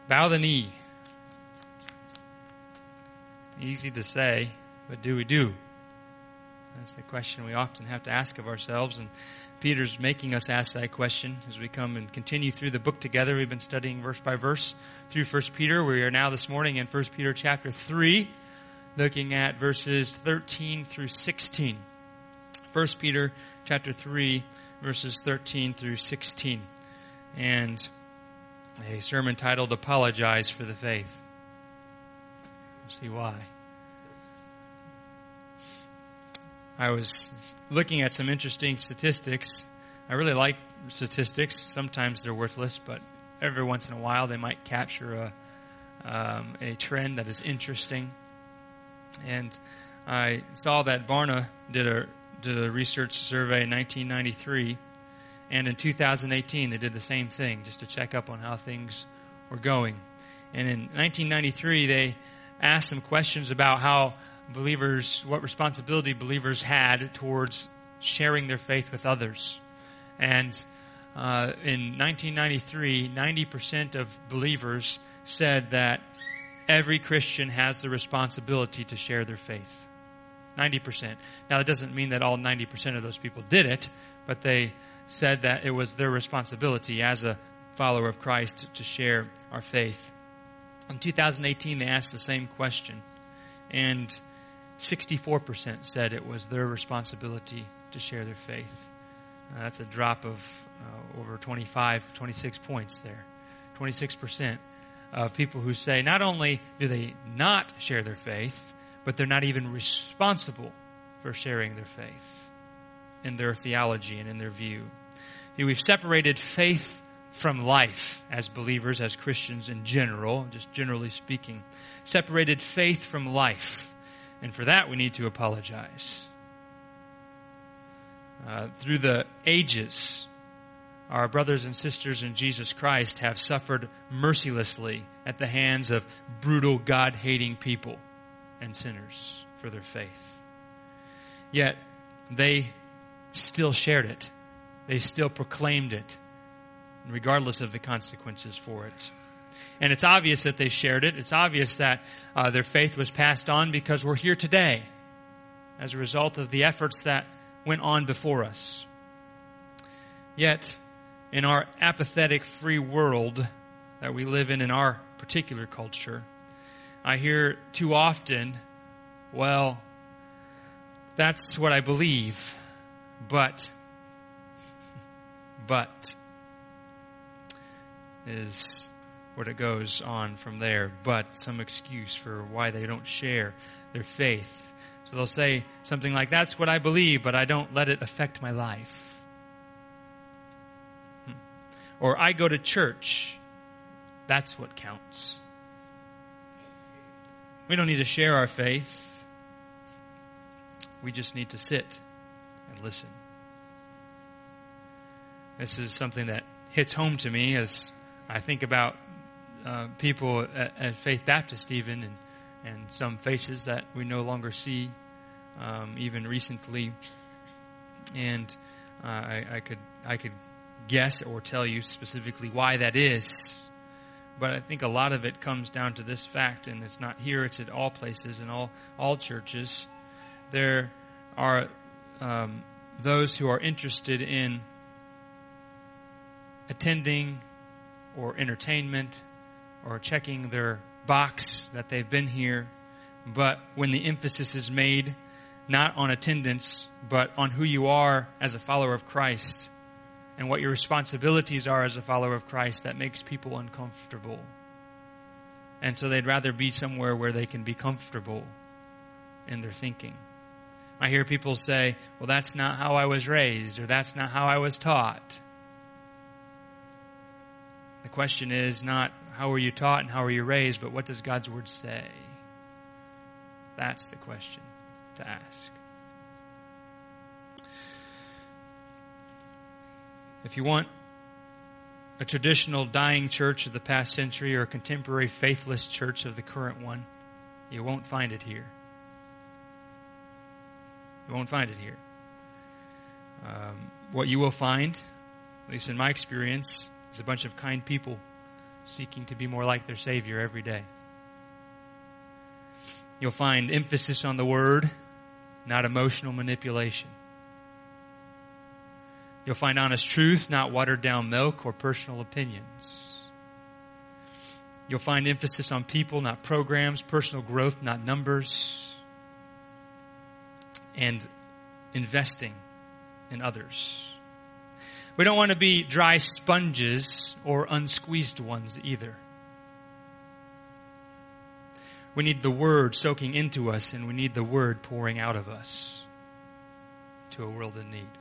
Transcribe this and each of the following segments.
Bow the knee. Easy to say, but do we do? That's the question we often have to ask of ourselves, and Peter's making us ask that question as we come and continue through the book together. We've been studying verse by verse through 1 Peter. We are now this morning in 1 Peter chapter 3, looking at verses 13 through 16. 1 Peter chapter 3, verses 13 through 16. And a sermon titled, Apologize for the Faith. We'll see why. I was looking at some interesting statistics. I really like statistics. Sometimes they're worthless, but every once in a while they might capture a trend that is interesting. And I saw that Barna did a research survey in 1993, and in 2018 they did the same thing just to check up on how things were going. And in 1993 they asked some questions about how believers, what responsibility believers had towards sharing their faith with others. And in 1993, 90% of believers said that every Christian has the responsibility to share their faith. 90%. Now, that doesn't mean that all 90% of those people did it, but they said that it was their responsibility as a follower of Christ to share our faith. In 2018, they asked the same question, and 64% said it was their responsibility to share their faith. That's a drop of over 26 points there. 26% of people who say not only do they not share their faith, but they're not even responsible for sharing their faith in their theology and in their view. We've separated faith from life as believers, as Christians in general, just generally speaking. Separated faith from life. And for that, we need to apologize. Through the ages, our brothers and sisters in Jesus Christ have suffered mercilessly at the hands of brutal, God-hating people and sinners for their faith. Yet, they still shared it. They still proclaimed it, regardless of the consequences for it. And it's obvious that they shared it. It's obvious that their faith was passed on because we're here today as a result of the efforts that went on before us. Yet, in our apathetic free world that we live in our particular culture, I hear too often, well, that's what I believe, but is what it goes on from there, but some excuse for why they don't share their faith. So they'll say something like, that's what I believe, but I don't let it affect my life. Or I go to church. That's what counts. We don't need to share our faith. We just need to sit and listen. This is something that hits home to me as I think about people at Faith Baptist even, and some faces that we no longer see, even recently. And I could guess or tell you specifically why that is. But I think a lot of it comes down to this fact, and it's not here, it's at all places and all churches. There are those who are interested in attending or entertainment or checking their box that they've been here, but when the emphasis is made not on attendance, but on who you are as a follower of Christ and what your responsibilities are as a follower of Christ, that makes people uncomfortable. And so they'd rather be somewhere where they can be comfortable in their thinking. I hear people say, well, that's not how I was raised, or that's not how I was taught. The question is not how were you taught and how were you raised, but what does God's Word say? That's the question to ask. If you want a traditional dying church of the past century or a contemporary faithless church of the current one, you won't find it here. You won't find it here. What you will find, at least in my experience, is a bunch of kind people seeking to be more like their Savior every day. You'll find emphasis on the Word, not emotional manipulation. You'll find honest truth, not watered down milk or personal opinions. You'll find emphasis on people, not programs, personal growth, not numbers, and investing in others. We don't want to be dry sponges or unsqueezed ones either. We need the Word soaking into us, and we need the Word pouring out of us to a world in need.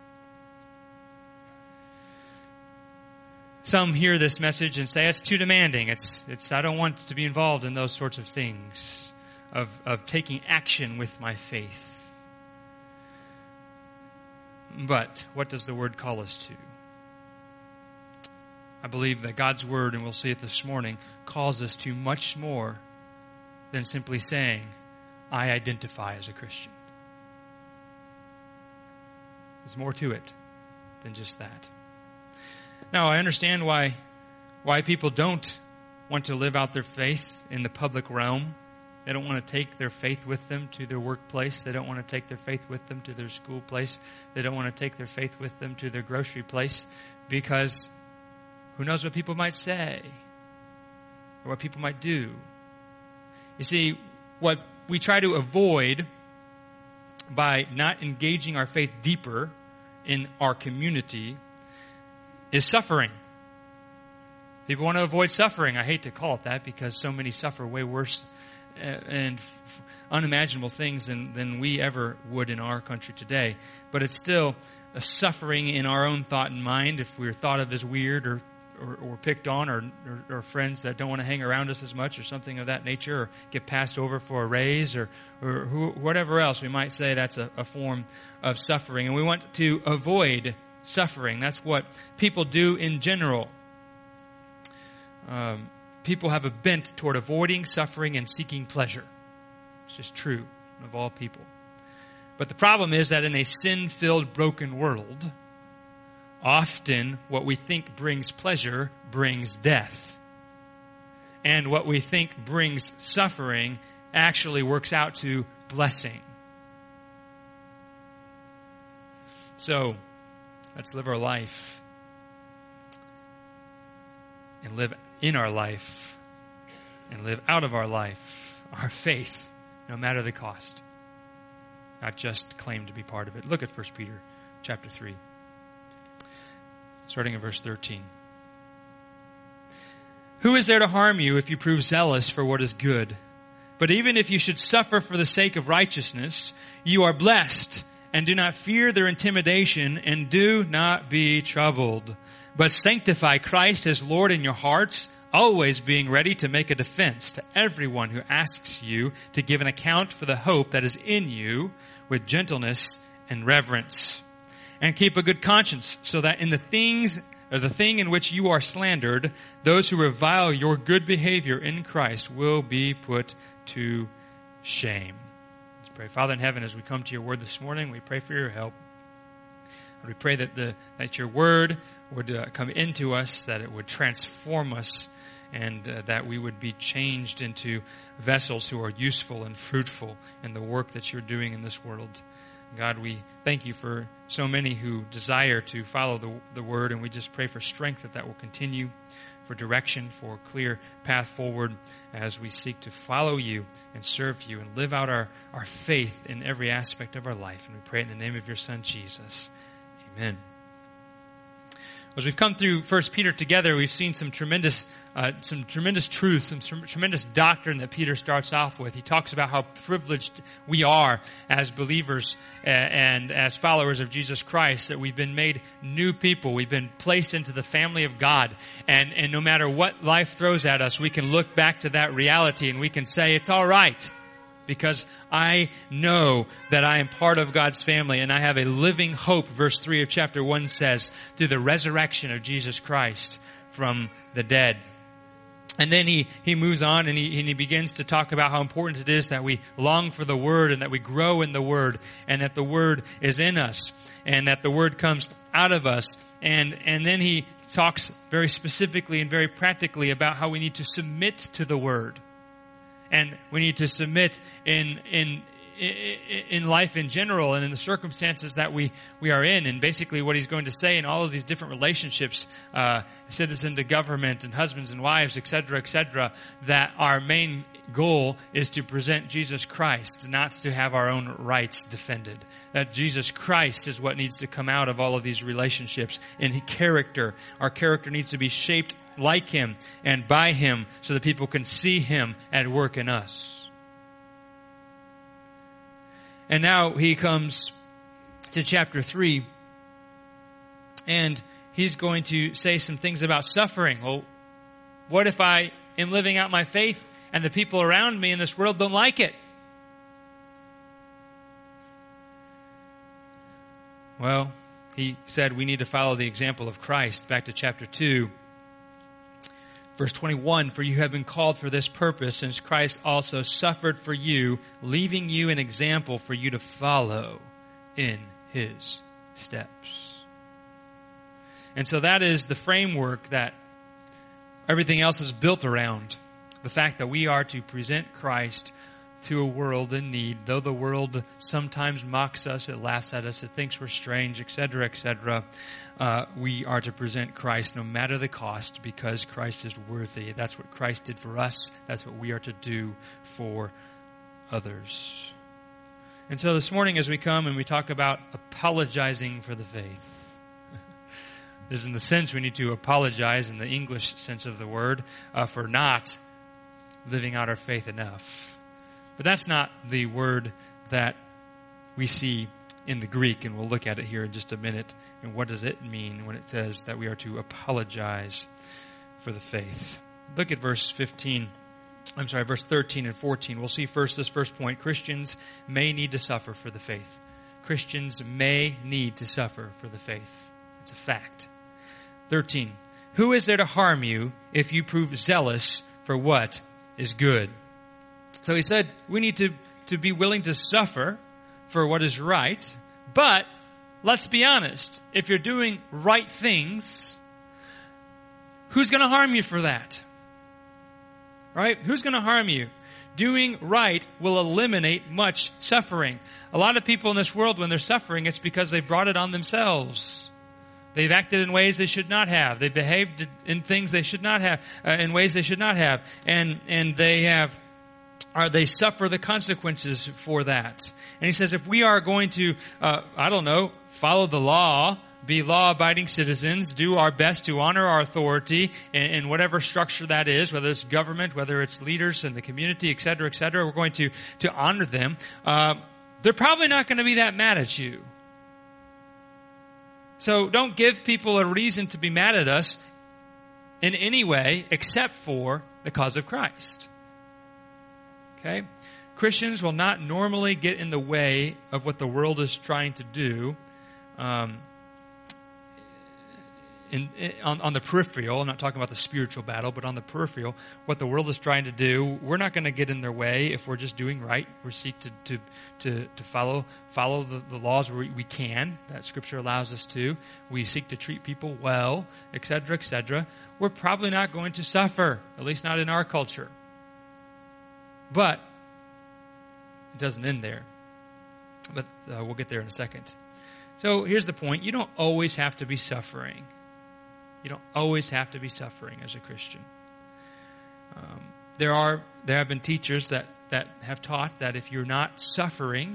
Some hear this message and say, it's too demanding. I don't want to be involved in those sorts of things, of taking action with my faith. But what does the Word call us to? I believe that God's Word, and we'll see it this morning, calls us to much more than simply saying, I identify as a Christian. There's more to it than just that. Now, I understand why people don't want to live out their faith in the public realm. They don't want to take their faith with them to their workplace. They don't want to take their faith with them to their school place. They don't want to take their faith with them to their grocery place, because who knows what people might say or what people might do. You see, what we try to avoid by not engaging our faith deeper in our community is suffering. People want to avoid suffering. I hate to call it that, because so many suffer way worse and unimaginable things than we ever would in our country today. But it's still a suffering in our own thought and mind if we're thought of as weird or picked on, or friends that don't want to hang around us as much, or something of that nature, or get passed over for a raise, or whatever else we might say. That's a form of suffering. And we want to avoid suffering. That's what people do in general. People have a bent toward avoiding suffering and seeking pleasure. It's just true of all people. But the problem is that in a sin-filled, broken world, often what we think brings pleasure brings death. And what we think brings suffering actually works out to blessing. So, let's live our life and live in our life and live out of our life our faith, no matter the cost. Not just claim to be part of it. Look at 1 Peter chapter 3, starting in verse 13. Who is there to harm you if you prove zealous for what is good? But even if you should suffer for the sake of righteousness, you are blessed. And do not fear their intimidation, and do not be troubled. But sanctify Christ as Lord in your hearts, always being ready to make a defense to everyone who asks you to give an account for the hope that is in you with gentleness and reverence. And keep a good conscience, so that in the thing in which you are slandered, those who revile your good behavior in Christ will be put to shame. Pray. Father in heaven, as we come to your word this morning, we pray for your help. We pray that your word would come into us, that it would transform us, and that we would be changed into vessels who are useful and fruitful in the work that you're doing in this world. God, we thank you for so many who desire to follow the word, and we just pray for strength that will continue, for direction, for a clear path forward as we seek to follow you and serve you and live out our faith in every aspect of our life. And we pray in the name of your Son, Jesus. Amen. As we've come through 1 Peter together, we've seen some tremendous truth, some tremendous doctrine that Peter starts off with. He talks about how privileged we are as believers and as followers of Jesus Christ, that we've been made new people. We've been placed into the family of God. And no matter what life throws at us, we can look back to that reality and we can say, it's all right, because I know that I am part of God's family and I have a living hope, verse 3 of chapter 1 says, through the resurrection of Jesus Christ from the dead. And then he moves on and he begins to talk about how important it is that we long for the Word and that we grow in the Word and that the Word is in us and that the Word comes out of us. And then he talks very specifically and very practically about how we need to submit to the Word. And we need to submit in life in general and in the circumstances that we are in. And basically what he's going to say in all of these different relationships, citizen to government and husbands and wives, etc., that our main goal is to present Jesus Christ, not to have our own rights defended. That Jesus Christ is what needs to come out of all of these relationships. In character, our character needs to be shaped like Him and by Him so that people can see Him at work in us. And now he comes to chapter 3, and he's going to say some things about suffering. Well, what if I am living out my faith and the people around me in this world don't like it? Well, he said we need to follow the example of Christ. Back to chapter 2. Verse 21, for you have been called for this purpose, since Christ also suffered for you, leaving you an example for you to follow in His steps. And so that is the framework that everything else is built around. The fact that we are to present Christ to a world in need. Though the world sometimes mocks us, it laughs at us, it thinks we're strange, etc., etc., we are to present Christ no matter the cost because Christ is worthy. That's what Christ did for us. That's what we are to do for others. And so this morning as we come and we talk about apologizing for the faith, there's in the sense we need to apologize in the English sense of the word for not living out our faith enough. But that's not the word that we see in the Greek, and we'll look at it here in just a minute. And what does it mean when it says that we are to apologize for the faith? Look at verse 13 and 14. We'll see first this first point. Christians may need to suffer for the faith. Christians may need to suffer for the faith. It's a fact. 13. Who is there to harm you if you prove zealous for what is good? So he said we need to be willing to suffer for what is right, but let's be honest. If you're doing right things, who's going to harm you for that? Right? Who's going to harm you? Doing right will eliminate much suffering. A lot of people in this world, when they're suffering, it's because they brought it on themselves. They've acted in ways they should not have. They behaved in things they should not have, in ways they should not have, and they suffer the consequences for that. And he says if we are going to, follow the law, be law-abiding citizens, do our best to honor our authority in whatever structure that is, whether it's government, whether it's leaders in the community, etc., we're going to honor them. They're probably not going to be that mad at you. So don't give people a reason to be mad at us in any way except for the cause of Christ. Okay? Christians will not normally get in the way of what the world is trying to do on the peripheral. I'm not talking about the spiritual battle, but on the peripheral, what the world is trying to do, we're not going to get in their way if we're just doing right. We seek to follow the laws where we can, that Scripture allows us to. We seek to treat people well, etc., etc. We're probably not going to suffer, at least not in our culture. But it doesn't end there. But we'll get there in a second. So here's the point. You don't always have to be suffering. You don't always have to be suffering as a Christian. There have been teachers that have taught that if you're not suffering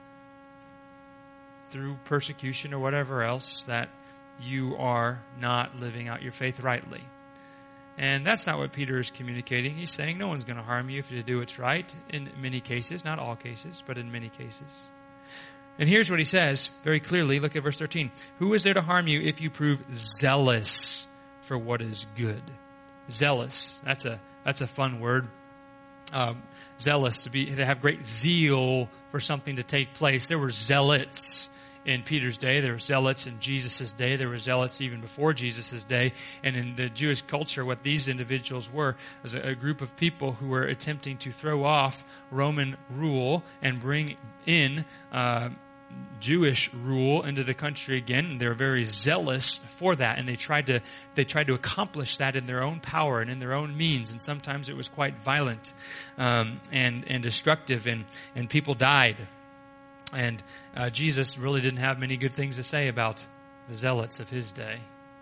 through persecution or whatever else, that you are not living out your faith rightly. And that's not what Peter is communicating. He's saying no one's going to harm you if you do what's right in many cases. Not all cases, but in many cases. And here's what he says very clearly. Look at verse 13. Who is there to harm you if you prove zealous for what is good? Zealous. That's a fun word. Zealous, to have great zeal for something to take place. There were zealots in Peter's day. There were zealots in Jesus' day. There were zealots even before Jesus' day. And in the Jewish culture, what these individuals were was a group of people who were attempting to throw off Roman rule and bring in Jewish rule into the country again, and they were very zealous for that, and they tried to accomplish that in their own power and in their own means, and sometimes it was quite violent and destructive, and people died. And Jesus really didn't have many good things to say about the zealots of his day.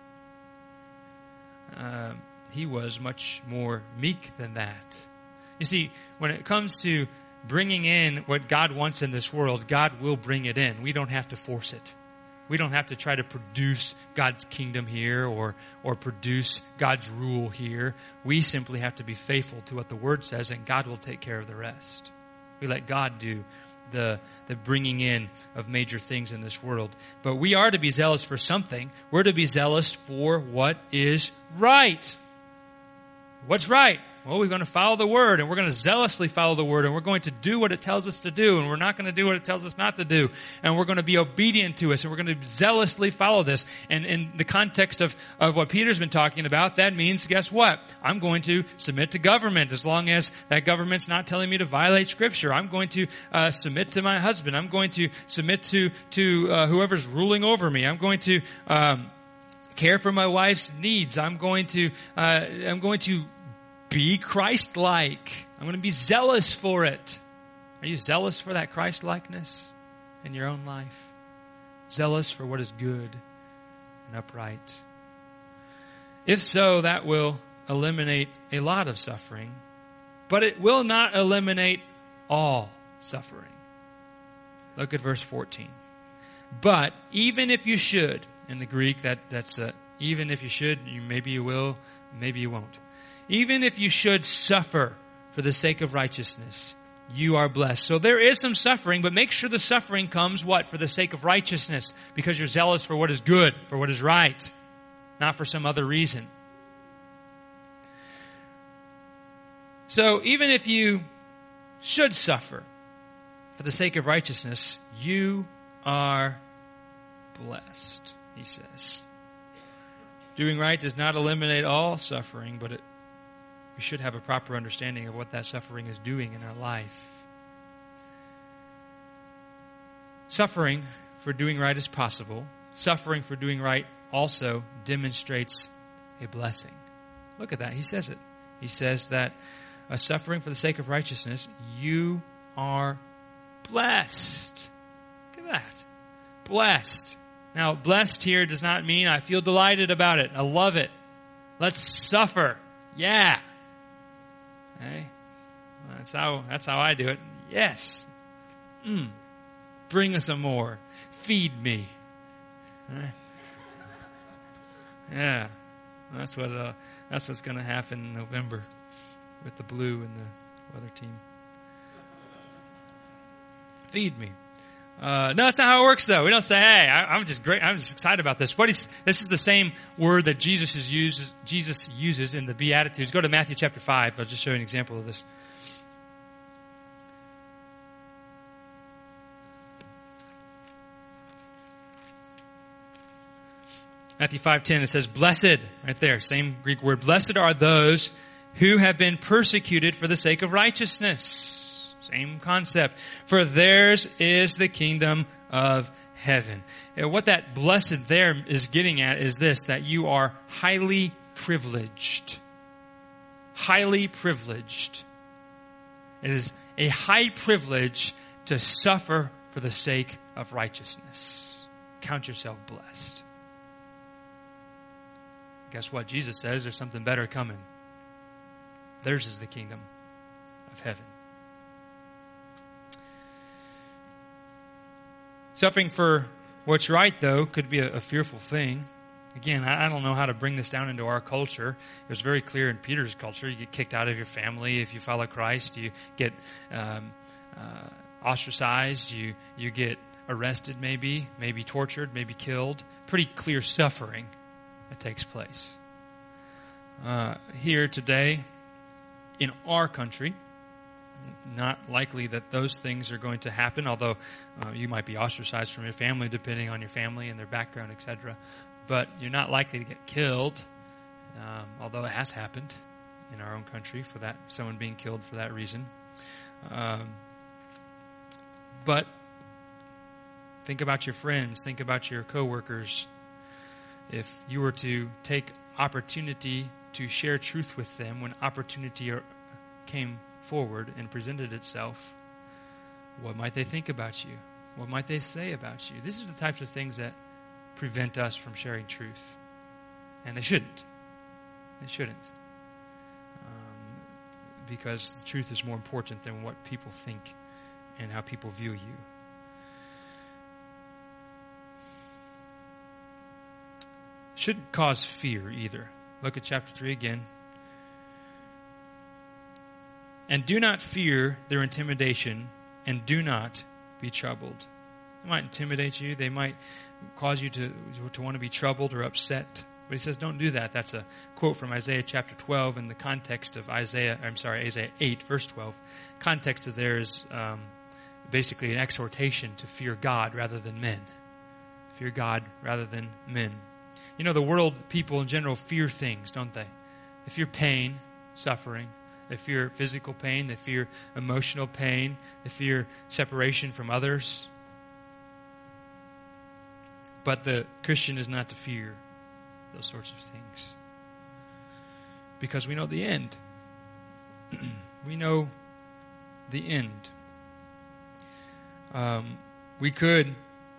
He was much more meek than that. You see, when it comes to bringing in what God wants in this world, God will bring it in. We don't have to force it. We don't have to try to produce God's kingdom here or produce God's rule here. We simply have to be faithful to what the Word says, and God will take care of the rest. We let God do the bringing in of major things in this world. But we are to be zealous for something. We're to be zealous for what is right. What's right? Well, we're going to follow the Word, and we're going to zealously follow the Word, and we're going to do what it tells us to do, and we're not going to do what it tells us not to do, and we're going to be obedient to us, and we're going to zealously follow this. And in the context of what Peter's been talking about, that means, guess what? I'm going to submit to government as long as that government's not telling me to violate Scripture. I'm going to submit to my husband. I'm going to submit to whoever's ruling over me. I'm going to care for my wife's needs. I'm going to be Christ-like. I'm going to be zealous for it. Are you zealous for that Christ-likeness in your own life? Zealous for what is good and upright? If so, that will eliminate a lot of suffering, but it will not eliminate all suffering. Look at verse 14. But even if you should, in the Greek, that's even if you should, maybe you will, maybe you won't. Even if you should suffer for the sake of righteousness, you are blessed. So there is some suffering, but make sure the suffering comes, what? For the sake of righteousness, because you're zealous for what is good, for what is right, not for some other reason. So even if you should suffer for the sake of righteousness, you are blessed, he says. Doing right does not eliminate all suffering, but we should have a proper understanding of what that suffering is doing in our life. Suffering for doing right is possible. Suffering for doing right also demonstrates a blessing. Look at that. He says it. He says that suffering for the sake of righteousness, you are blessed. Look at that. Blessed. Now, blessed here does not mean I feel delighted about it. I love it. Let's suffer. Yeah. Hey, well, that's how I do it. Yes. Bring us some more. Feed me. Yeah. That's what's going to happen in November with the Blue and the weather team. Feed me. No, that's not how it works, though. We don't say, "Hey, I'm just great. I'm just excited about this." This is the same word that Jesus uses in the Beatitudes. Go to Matthew chapter 5. I'll just show you an example of this. Matthew 5:10. It says, "Blessed," right there, same Greek word. "Blessed are those who have been persecuted for the sake of righteousness." Same concept. "For theirs is the kingdom of heaven." And what that blessed there is getting at is this, that you are highly privileged. Highly privileged. It is a high privilege to suffer for the sake of righteousness. Count yourself blessed. Guess what? Jesus says there's something better coming. Theirs is the kingdom of heaven. Suffering for what's right, though, could be a fearful thing. Again, I don't know how to bring this down into our culture. It was very clear in Peter's culture. You get kicked out of your family if you follow Christ. You get ostracized. You get arrested, maybe tortured, maybe killed. Pretty clear suffering that takes place. Here today, in our country, not likely that those things are going to happen, although you might be ostracized from your family depending on your family and their background, etc. But you're not likely to get killed, although it has happened in our own country for that, someone being killed for that reason. But think about your friends, think about your coworkers. If you were to take opportunity to share truth with them when opportunity came forward and presented itself, what might they think about you? What might they say about you? These are the types of things that prevent us from sharing truth. And they shouldn't. They shouldn't. Because the truth is more important than what people think and how people view you. Shouldn't cause fear either. Look at chapter 3 again. And do not fear their intimidation, and do not be troubled. They might intimidate you. They might cause you to want to be troubled or upset. But he says, don't do that. That's a quote from Isaiah chapter 12 in the context of Isaiah 8, verse 12. Context of there is basically an exhortation to fear God rather than men. Fear God rather than men. You know, the world, people in general fear things, don't they? They fear pain, suffering. They fear physical pain. They fear emotional pain. They fear separation from others. But the Christian is not to fear those sorts of things. Because we know the end. We know the end. We could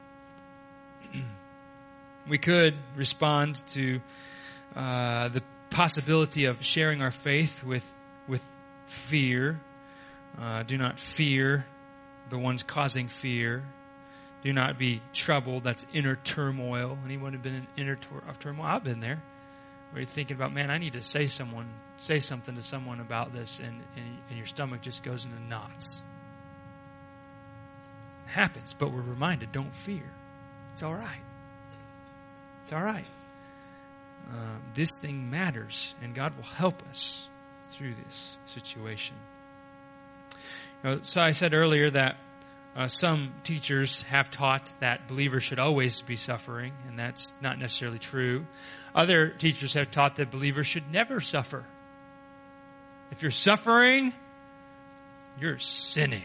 respond to the possibility of sharing our faith with fear. Do not fear the ones causing fear. Do not be troubled. That's inner turmoil. Anyone have been in inner turmoil? I've been there. Where you're thinking about, man, I need to say something to someone about this, and your stomach just goes into knots. It happens, but we're reminded, don't fear. It's all right. It's all right. This thing matters, and God will help us through this situation. So I said earlier that some teachers have taught that believers should always be suffering, and that's not necessarily true. Other teachers have taught that believers should never suffer. If you're suffering, you're sinning.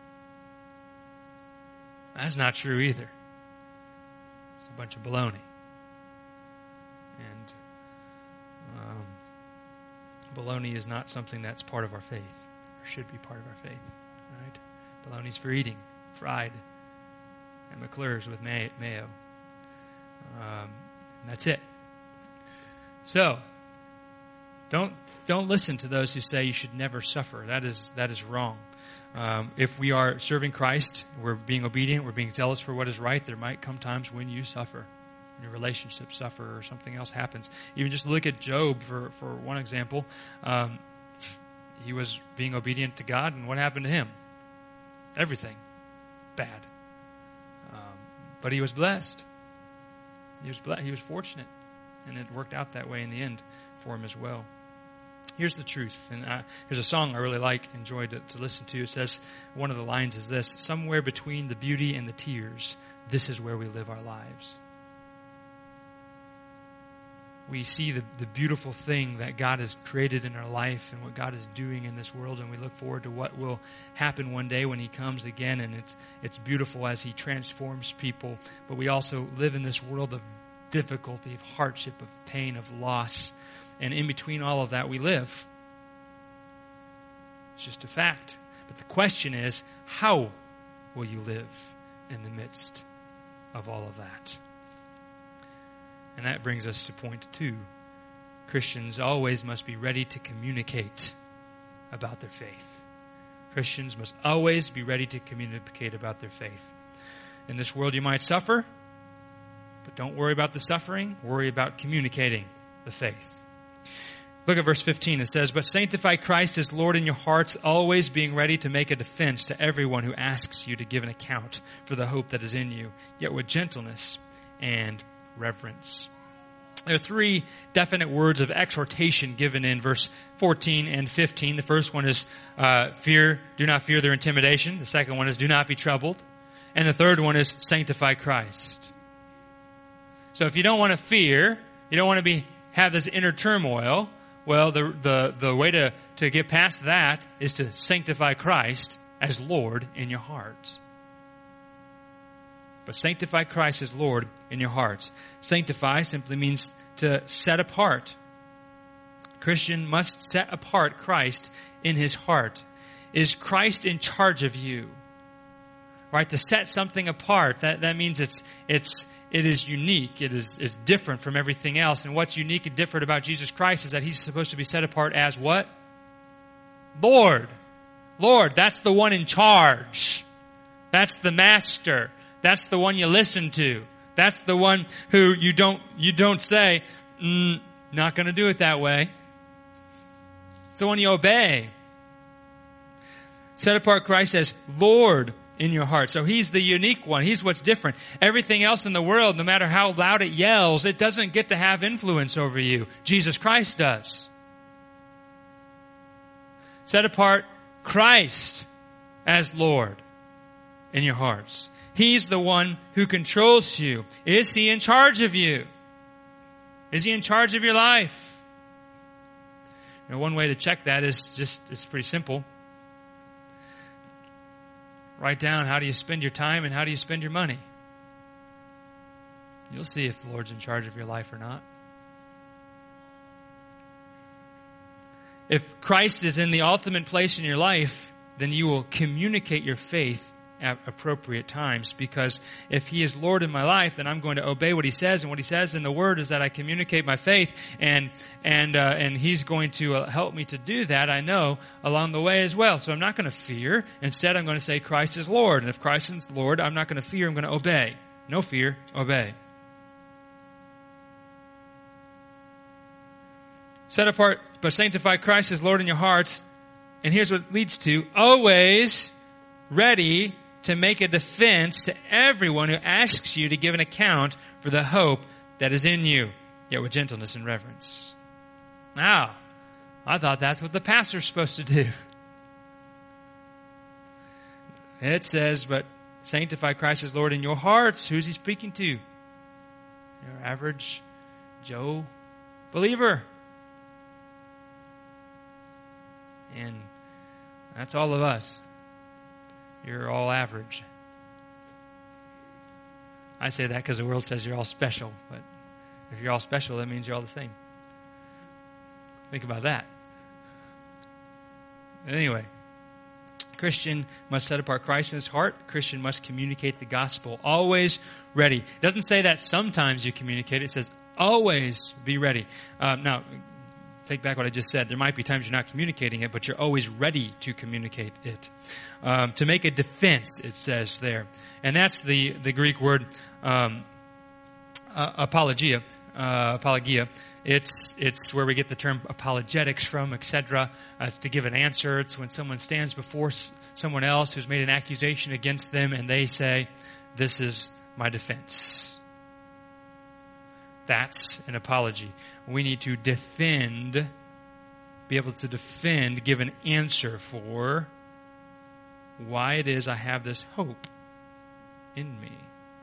That's not true either. It's a bunch of baloney. And baloney is not something that's part of our faith, or should be part of our faith. Right? Baloney's for eating, fried, and McClure's with mayo. And that's it. So, don't listen to those who say you should never suffer. That is wrong. If we are serving Christ, we're being obedient, we're being zealous for what is right, there might come times when you suffer. Your relationships suffer or something else happens. Even just look at Job for one example. He was being obedient to God, and what happened to him? Everything bad. But he was blessed. He was fortunate, and it worked out that way in the end for him as well. Here's the truth, and here's a song I really enjoy to listen to. It says, one of the lines is this: somewhere between the beauty and the tears, this is where we live our lives. We see the beautiful thing that God has created in our life and what God is doing in this world, and we look forward to what will happen one day when He comes again, and it's beautiful as He transforms people. But we also live in this world of difficulty, of hardship, of pain, of loss, and in between all of that we live. It's just a fact. But the question is, how will you live in the midst of all of that? And that brings us to point 2. Christians always must be ready to communicate about their faith. Christians must always be ready to communicate about their faith. In this world you might suffer, but don't worry about the suffering. Worry about communicating the faith. Look at verse 15. It says, "But sanctify Christ as Lord in your hearts, always being ready to make a defense to everyone who asks you to give an account for the hope that is in you, yet with gentleness and reverence." There are three definite words of exhortation given in verse 14 and 15. The first one is do not fear their intimidation. The second one is do not be troubled. And the third one is sanctify Christ. So if you don't want to fear, you don't want to have this inner turmoil, well, the way to get past that is to sanctify Christ as Lord in your hearts. But sanctify Christ as Lord in your hearts. Sanctify simply means to set apart. Christian must set apart Christ in his heart. Is Christ in charge of you? Right? To set something apart, that means it is unique. It is different from everything else. And what's unique and different about Jesus Christ is that he's supposed to be set apart as what? Lord. Lord, that's the one in charge. That's the master. That's the one you listen to. That's the one who you don't say, not going to do it that way. It's the one you obey. Set apart Christ as Lord in your heart. So he's the unique one. He's what's different. Everything else in the world, no matter how loud it yells, it doesn't get to have influence over you. Jesus Christ does. Set apart Christ as Lord in your hearts. He's the one who controls you. Is he in charge of you? Is he in charge of your life? You know, one way to check that is it's pretty simple. Write down how do you spend your time and how do you spend your money. You'll see if the Lord's in charge of your life or not. If Christ is in the ultimate place in your life, then you will communicate your faith at appropriate times, because if he is Lord in my life, then I'm going to obey what he says, and what he says in the Word is that I communicate my faith, and he's going to help me to do that, I know, along the way as well. So I'm not going to fear. Instead, I'm going to say Christ is Lord, and if Christ is Lord, I'm not going to fear, I'm going to obey. No fear, obey. Set apart, but sanctify Christ as Lord in your hearts, and here's what it leads to: always ready to make a defense to everyone who asks you to give an account for the hope that is in you, yet with gentleness and reverence. Now, I thought that's what the pastor's supposed to do. It says, but sanctify Christ as Lord in your hearts. Who's he speaking to? Your average Joe believer. And that's all of us. You're all average. I say that because the world says you're all special. But if you're all special, that means you're all the same. Think about that. Anyway, Christian must set apart Christ in his heart. Christian must communicate the gospel. Always ready. It doesn't say that sometimes you communicate. It says always be ready. Now, take back what I just said. There might be times you're not communicating it, but you're always ready to communicate it. To make a defense, it says there. And that's the Greek word apologia. Apologia. It's where we get the term apologetics from, etc. It's to give an answer. It's when someone stands before someone else who's made an accusation against them and they say, this is my defense. That's an apology. We need to defend, be able to defend, give an answer for why it is I have this hope in me.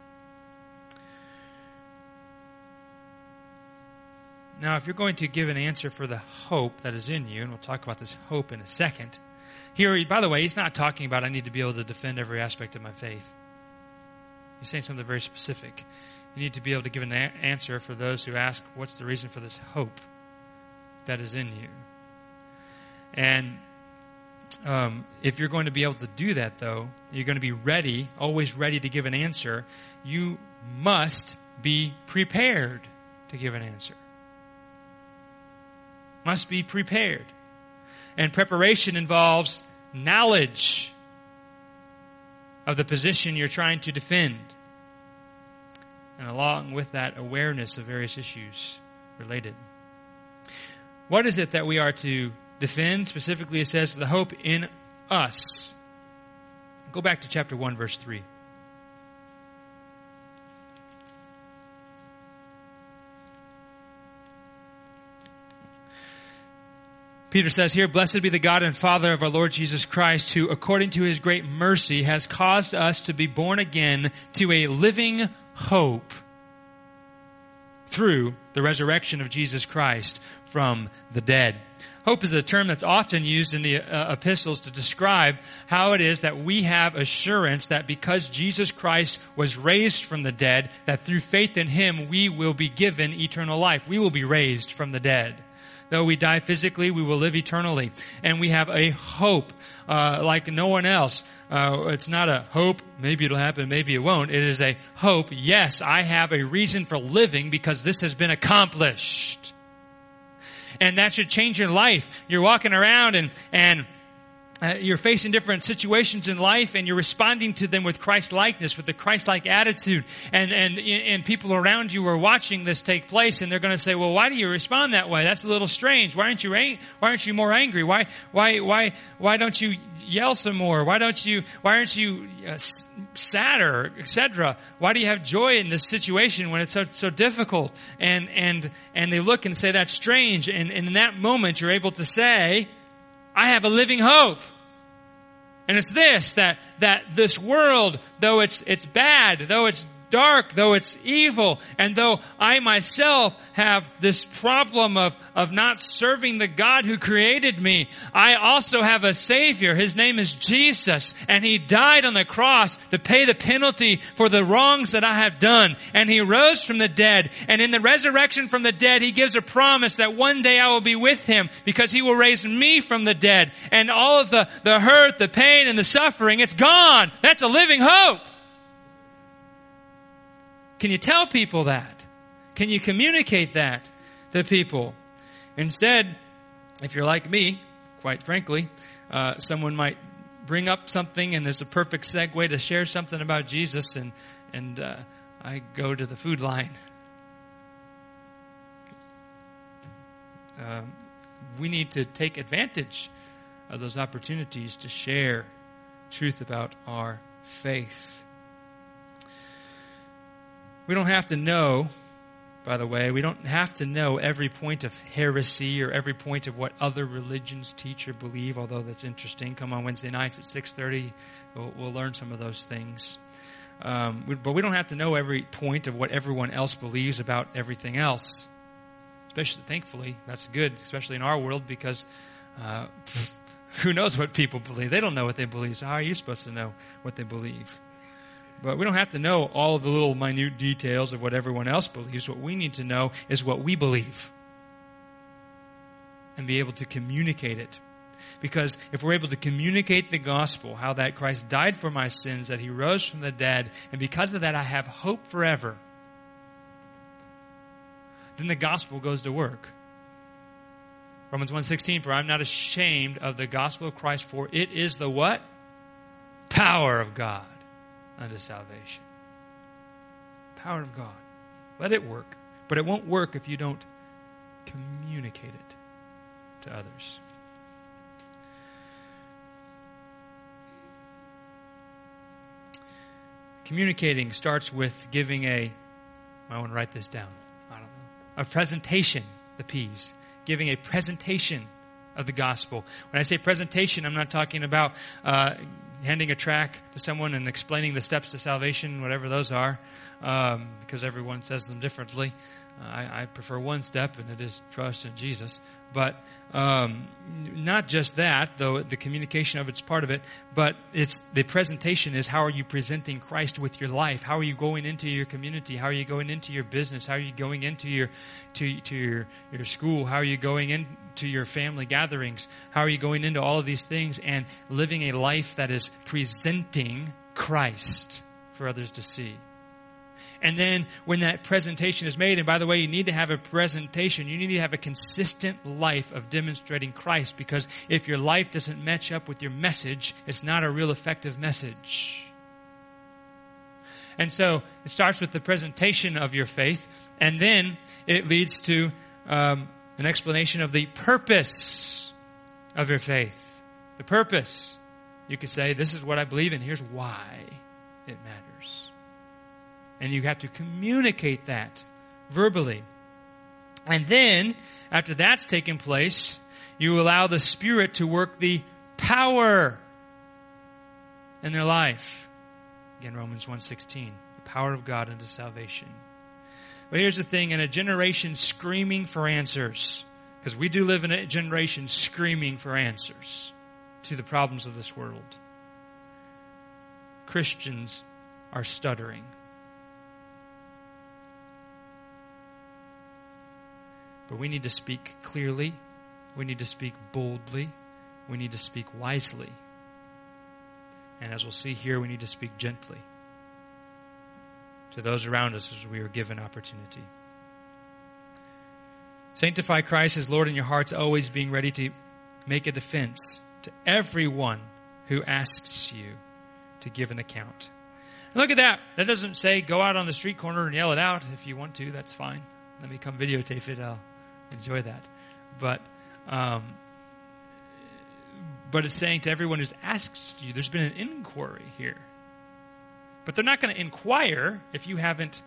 Now, if you're going to give an answer for the hope that is in you, and we'll talk about this hope in a second, here, by the way, he's not talking about I need to be able to defend every aspect of my faith. He's saying something very specific. You need to be able to give an answer for those who ask, what's the reason for this hope that is in you? And if you're going to be able to do that, though, you're going to be ready, always ready to give an answer. You must be prepared to give an answer. Must be prepared. And preparation involves knowledge of the position you're trying to defend. And along with that, awareness of various issues related. What is it that we are to defend? Specifically, it says the hope in us. Go back to chapter 1, verse 3. Peter says here, "Blessed be the God and Father of our Lord Jesus Christ, who according to his great mercy has caused us to be born again to a living hope through the resurrection of Jesus Christ from the dead." Hope is a term that's often used in the epistles to describe how it is that we have assurance that because Jesus Christ was raised from the dead, that through faith in him we will be given eternal life. We will be raised from the dead. Though we die physically, we will live eternally. And we have a hope like no one else. It's not a hope, maybe it'll happen, maybe it won't. It is a hope, yes, I have a reason for living because this has been accomplished. And that should change your life. You're walking around and you're facing different situations in life, and you're responding to them with Christ-likeness, with the Christ-like attitude. And people around you are watching this take place, and they're going to say, "Well, why do you respond that way? That's a little strange. Why aren't you more angry? Why don't you yell some more? Why aren't you sadder, etc.? Why do you have joy in this situation when it's so difficult?" And they look and say, "That's strange." And in that moment, you're able to say, "I have a living hope." And it's this, that this world, though it's bad, though it's dark, though it's evil, and though I myself have this problem of not serving the God who created me, I also have a Savior. His name is Jesus, and He died on the cross to pay the penalty for the wrongs that I have done. And He rose from the dead, and in the resurrection from the dead, He gives a promise that one day I will be with Him because He will raise me from the dead. And all of the hurt, the pain, and the suffering, it's gone. That's a living hope. Can you tell people that? Can you communicate that to people? Instead, if you're like me, quite frankly, someone might bring up something and there's a perfect segue to share something about Jesus, and I go to the food line. We need to take advantage of those opportunities to share truth about our faith. We don't have to know, by the way, we don't have to know every point of heresy or every point of what other religions teach or believe, although that's interesting. Come on Wednesday nights at 6:30, we'll learn some of those things. But we don't have to know every point of what everyone else believes about everything else. Especially, thankfully, that's good, especially in our world, because who knows what people believe? They don't know what they believe, so how are you supposed to know what they believe? But we don't have to know all of the little minute details of what everyone else believes. What we need to know is what we believe and be able to communicate it. Because if we're able to communicate the gospel, how that Christ died for my sins, that He rose from the dead, and because of that I have hope forever, then the gospel goes to work. Romans 1:16, "For I am not ashamed of the gospel of Christ, for it is the" what? Power of God unto salvation. Power of God. Let it work. But it won't work if you don't communicate it to others. Communicating starts with giving I want to write this down. I don't know. A presentation, the P's. Giving a presentation of the gospel. When I say presentation, I'm not talking about handing a tract to someone and explaining the steps to salvation, whatever those are, because everyone says them differently. I prefer one step, and it is trust in Jesus. But not just that, though the communication of it's part of it, but it's the presentation is how are you presenting Christ with your life? How are you going into your community? How are you going into your business? How are you going into your school? How are you going into your family gatherings? How are you going into all of these things and living a life that is presenting Christ for others to see? And then when that presentation is made, and by the way, you need to have a presentation. You need to have a consistent life of demonstrating Christ, because if your life doesn't match up with your message, it's not a real effective message. And so it starts with the presentation of your faith, and then it leads to an explanation of the purpose of your faith. The purpose. You could say, this is what I believe, and here's why it matters. And you have to communicate that verbally. And then, after that's taken place, You allow the Spirit to work the power in their life. Again, Romans 1:16, the power of God unto salvation. But here's the thing, in a generation screaming for answers, because we do live in a generation screaming for answers to the problems of this world, Christians are stuttering. But we need to speak clearly. We need to speak boldly. We need to speak wisely. And as we'll see here, we need to speak gently to those around us as we are given opportunity. Sanctify Christ as Lord in your hearts, always being ready to make a defense to everyone who asks you to give an account. And look at that. That doesn't say go out on the street corner and yell it out. If you want to, that's fine. Let me come videotape it. I'll enjoy that. But it's saying to everyone who's asked you, there's been an inquiry here. But they're not going to inquire if you haven't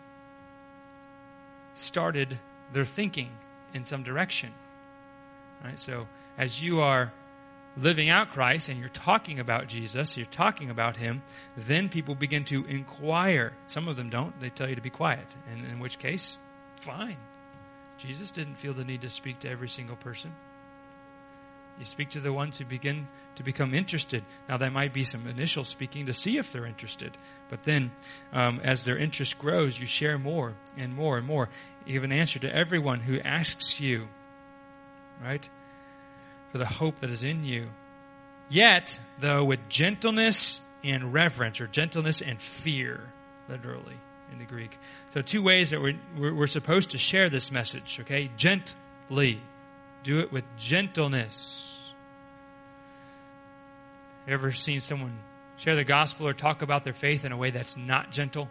started their thinking in some direction. Right? So as you are living out Christ and you're talking about Jesus, you're talking about Him, then people begin to inquire. Some of them don't. They tell you to be quiet. And in which case, fine. Jesus didn't feel the need to speak to every single person. You speak to the ones who begin to become interested. Now, there might be some initial speaking to see if they're interested. But then, as their interest grows, you share more and more and more. You give an answer to everyone who asks you, right, for the hope that is in you. Yet, though, with gentleness and reverence, or gentleness and fear, literally, in the Greek. So 2 ways that we're supposed to share this message, okay? Gently. Do it with gentleness. Have you ever seen someone share the gospel or talk about their faith in a way that's not gentle?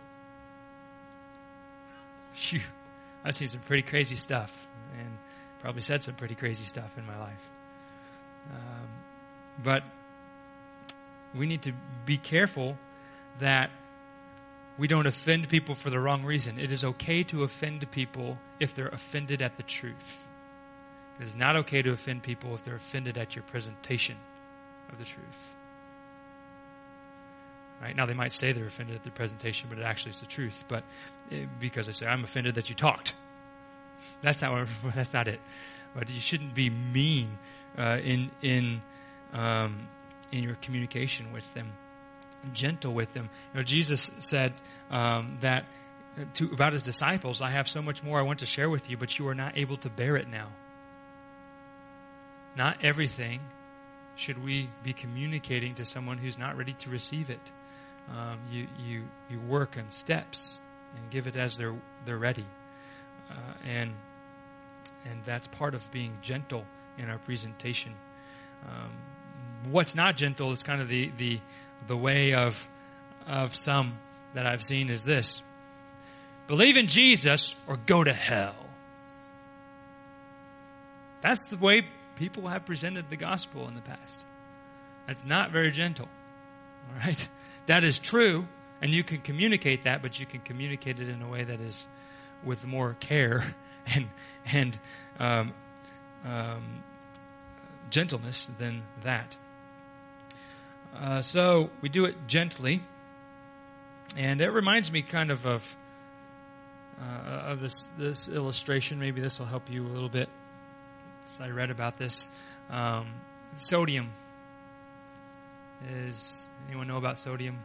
Phew. I've seen some pretty crazy stuff and probably said some pretty crazy stuff in my life. But we need to be careful that we don't offend people for the wrong reason. It is okay to offend people if they're offended at the truth. It is not okay to offend people if they're offended at your presentation of the truth. Right? Now, they might say they're offended at the presentation, but it actually is the truth. But because they say, I'm offended that you talked. That's not it. But you shouldn't be mean in your communication with them. Gentle with them. You know, Jesus said that about His disciples, I have so much more I want to share with you, but you are not able to bear it now. Not everything should we be communicating to someone who's not ready to receive it. You work in steps and give it as they're ready, and that's part of being gentle in our presentation. What's not gentle is kind of the way of some that I've seen is this: believe in Jesus or go to hell. That's the way people have presented the gospel in the past. That's not very gentle. All right? That is true, and you can communicate that, but you can communicate it in a way that is with more care and gentleness than that. So we do it gently, and it reminds me kind of this illustration. Maybe this will help you a little bit. I read about this. Sodium. Does anyone know about sodium?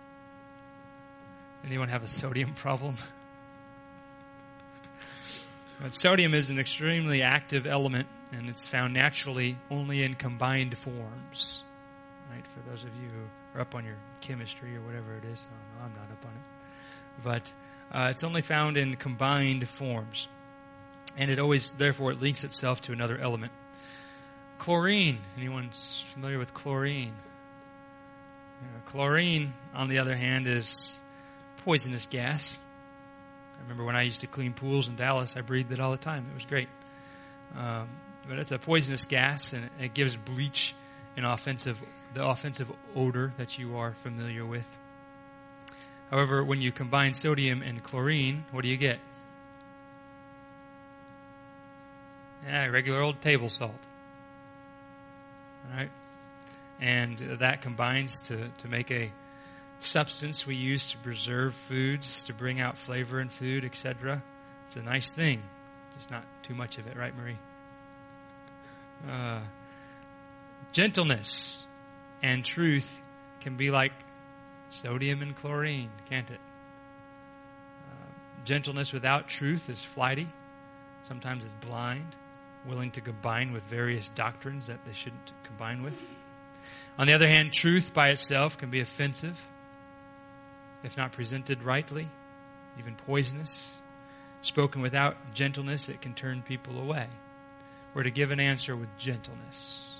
Anyone have a sodium problem? But sodium is an extremely active element, and it's found naturally only in combined forms. Right? For those of you who are up on your chemistry or whatever it is, I don't know, I'm not up on it. But it's only found in combined forms. And it always, therefore, it links itself to another element. Chlorine. Anyone familiar with chlorine? Chlorine, on the other hand, is poisonous gas. I remember when I used to clean pools in Dallas, I breathed it all the time. It was great. But it's a poisonous gas, and it gives bleach the offensive odor that you are familiar with. However, when you combine sodium and chlorine, what do you get? Regular old table salt. All right? And that combines to make a substance we use to preserve foods, to bring out flavor in food, etc. It's a nice thing. Just not too much of it, right, Marie? Gentleness and truth can be like sodium and chlorine, can't it? Gentleness without truth is flighty. Sometimes it's blind, willing to combine with various doctrines that they shouldn't combine with. On the other hand, truth by itself can be offensive, if not presented rightly, even poisonous. Spoken without gentleness, it can turn people away. We're to give an answer with gentleness.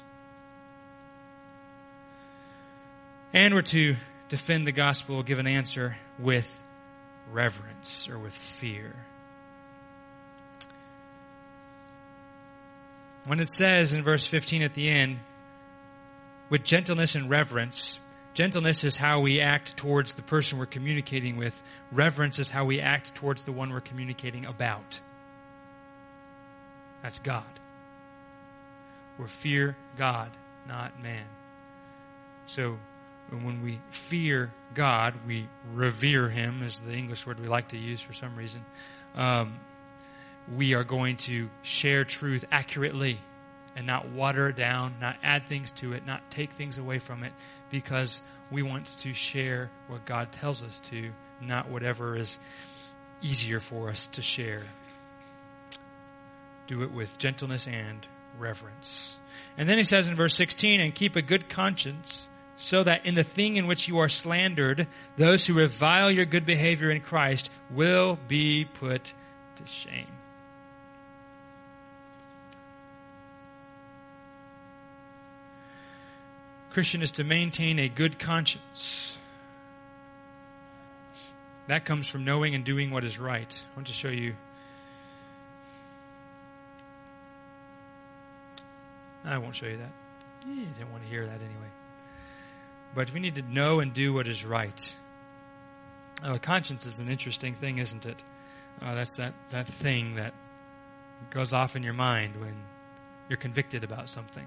And we're to defend the gospel, give an answer with reverence or with fear. When it says in verse 15 at the end, with gentleness and reverence, gentleness is how we act towards the person we're communicating with. Reverence is how we act towards the one we're communicating about. That's God. We fear God, not man. So when we fear God, we revere Him, is the English word we like to use for some reason. We are going to share truth accurately and not water it down, not add things to it, not take things away from it, because we want to share what God tells us to, not whatever is easier for us to share. Do it with gentleness and reverence. And then he says in verse 16, and keep a good conscience, so that in the thing in which you are slandered, those who revile your good behavior in Christ will be put to shame. Christian is to maintain a good conscience. That comes from knowing and doing what is right. I want to show you. I won't show you that. You didn't want to hear that anyway. But we need to know and do what is right. Conscience is an interesting thing, isn't it? That's that thing that goes off in your mind when you're convicted about something.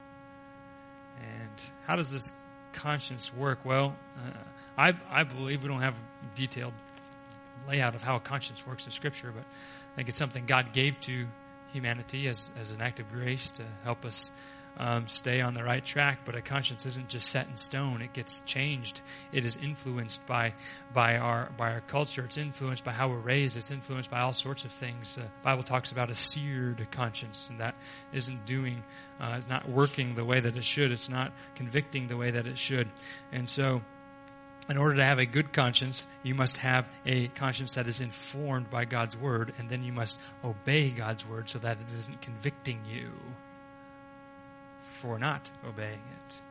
And how does this conscience work? Well, I believe we don't have a detailed layout of how a conscience works in Scripture, but I think it's something God gave to humanity as an act of grace to help us stay on the right track. But a conscience isn't just set in stone. It gets changed. It is influenced by our culture. It's influenced by how we're raised. It's influenced by all sorts of things. The Bible talks about a seared conscience, and that isn't doing, it's not working the way that it should. It's not convicting the way that it should. And so, in order to have a good conscience, you must have a conscience that is informed by God's Word, and then you must obey God's Word so that it isn't convicting you for not obeying it.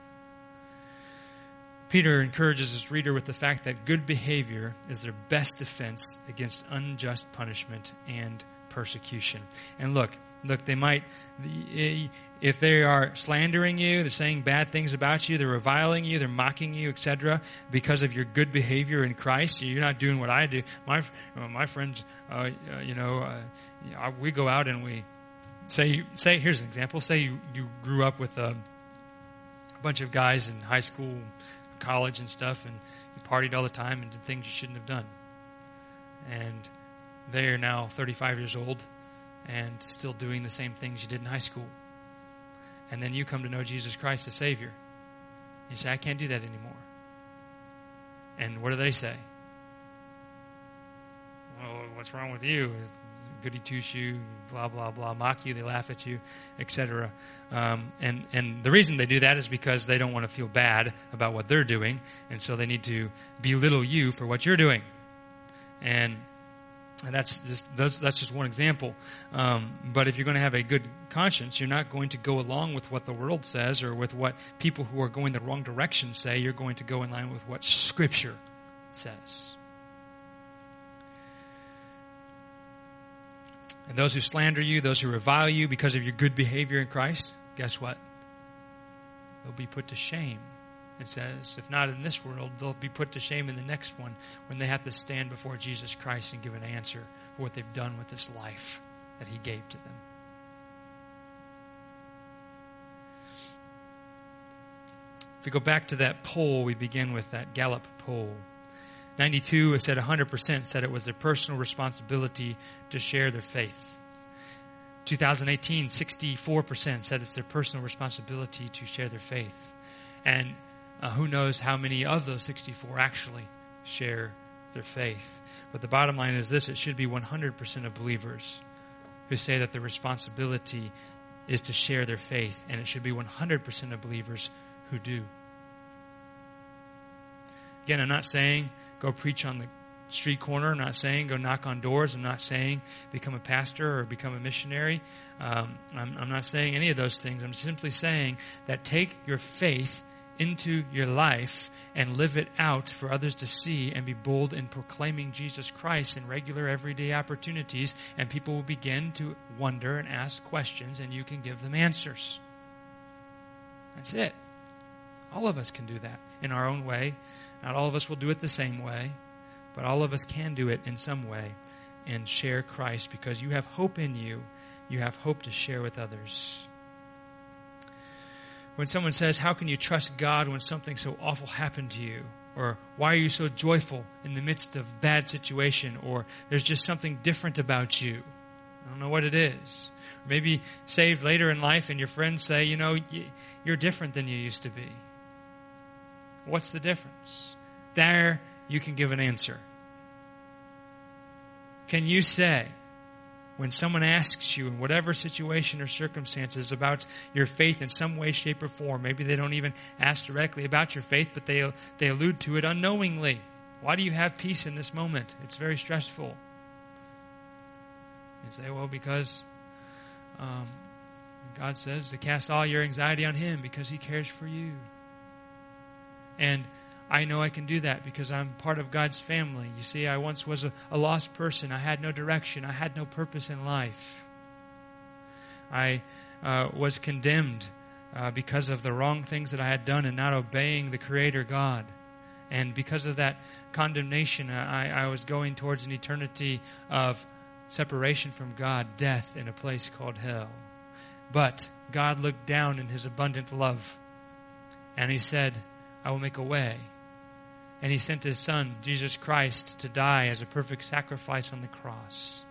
Peter encourages his reader with the fact that good behavior is their best defense against unjust punishment and persecution. And look, they might, if they are slandering you, they're saying bad things about you, they're reviling you, they're mocking you, etc., because of your good behavior in Christ. You're not doing what I do. My friends, we go out and we say. Here's an example. Say you grew up with a bunch of guys in high school, college, and stuff, and you partied all the time and did things you shouldn't have done. And they are now 35 years old and still doing the same things you did in high school. And then you come to know Jesus Christ as Savior. You say, I can't do that anymore. And what do they say? Well, what's wrong with you? Goody two-shoe, blah, blah, blah, mock you, they laugh at you, etc. And the reason they do that is because they don't want to feel bad about what they're doing, and so they need to belittle you for what you're doing. And that's just one example. But if you're going to have a good conscience, you're not going to go along with what the world says or with what people who are going the wrong direction say. You're going to go in line with what Scripture says. And those who slander you, those who revile you because of your good behavior in Christ, guess what? They'll be put to shame. It says, if not in this world, they'll be put to shame in the next one when they have to stand before Jesus Christ and give an answer for what they've done with this life that He gave to them. If we go back to that poll, we begin with that Gallup poll. 92 said 100% said it was their personal responsibility to share their faith. 2018, 64% said it's their personal responsibility to share their faith. And who knows how many of those 64 actually share their faith. But the bottom line is this: it should be 100% of believers who say that their responsibility is to share their faith, and it should be 100% of believers who do. Again, I'm not saying go preach on the street corner. I'm not saying go knock on doors. I'm not saying become a pastor or become a missionary. I'm not saying any of those things. I'm simply saying that take your faith into your life and live it out for others to see, and be bold in proclaiming Jesus Christ in regular everyday opportunities, and people will begin to wonder and ask questions, and you can give them answers. That's it. All of us can do that in our own way. Not all of us will do it the same way, but all of us can do it in some way and share Christ, because you have hope in you. You have hope to share with others. When someone says, how can you trust God when something so awful happened to you? Or why are you so joyful in the midst of bad situation? Or there's just something different about you. I don't know what it is. Or maybe saved later in life and your friends say, you're different than you used to be. What's the difference? There you can give an answer. Can you say, when someone asks you in whatever situation or circumstances about your faith in some way, shape, or form, maybe they don't even ask directly about your faith, but they allude to it unknowingly. Why do you have peace in this moment? It's very stressful. You say, well, because God says to cast all your anxiety on Him because He cares for you. And I know I can do that because I'm part of God's family. You see, I once was a lost person. I had no direction. I had no purpose in life. I was condemned because of the wrong things that I had done and not obeying the Creator God. And because of that condemnation, I was going towards an eternity of separation from God, death in a place called hell. But God looked down in His abundant love, and He said, I will make a way. And He sent His Son, Jesus Christ, to die as a perfect sacrifice on the cross.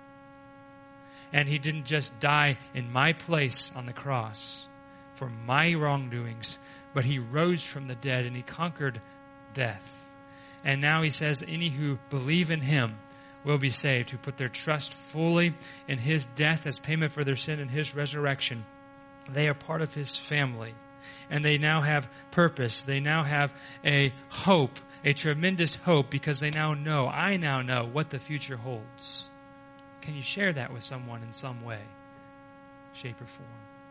And He didn't just die in my place on the cross for my wrongdoings, but He rose from the dead and He conquered death. And now He says, any who believe in Him will be saved, who put their trust fully in His death as payment for their sin and His resurrection. They are part of His family. And they now have purpose. They now have a hope, a tremendous hope, because I now know what the future holds. Can you share that with someone in some way, shape, or form?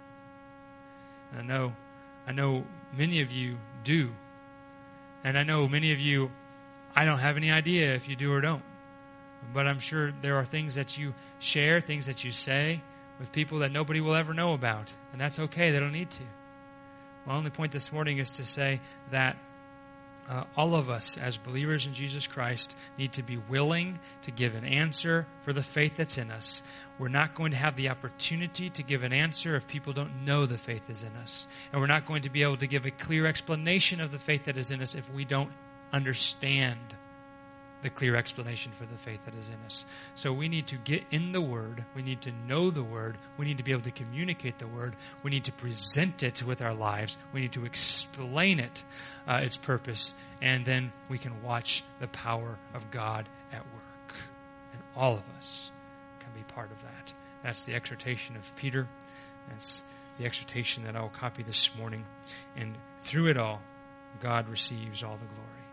And I know many of you do. And I know many of you, I don't have any idea if you do or don't. But I'm sure there are things that you share, things that you say with people that nobody will ever know about. And that's okay. They don't need to. My only point this morning is to say that all of us as believers in Jesus Christ need to be willing to give an answer for the faith that's in us. We're not going to have the opportunity to give an answer if people don't know the faith is in us. And we're not going to be able to give a clear explanation of the faith that is in us if we don't understand the clear explanation for the faith that is in us. So we need to get in the Word. We need to know the Word. We need to be able to communicate the Word. We need to present it with our lives. We need to explain it, its purpose, and then we can watch the power of God at work. And all of us can be part of that. That's the exhortation of Peter. That's the exhortation that I will copy this morning. And through it all, God receives all the glory.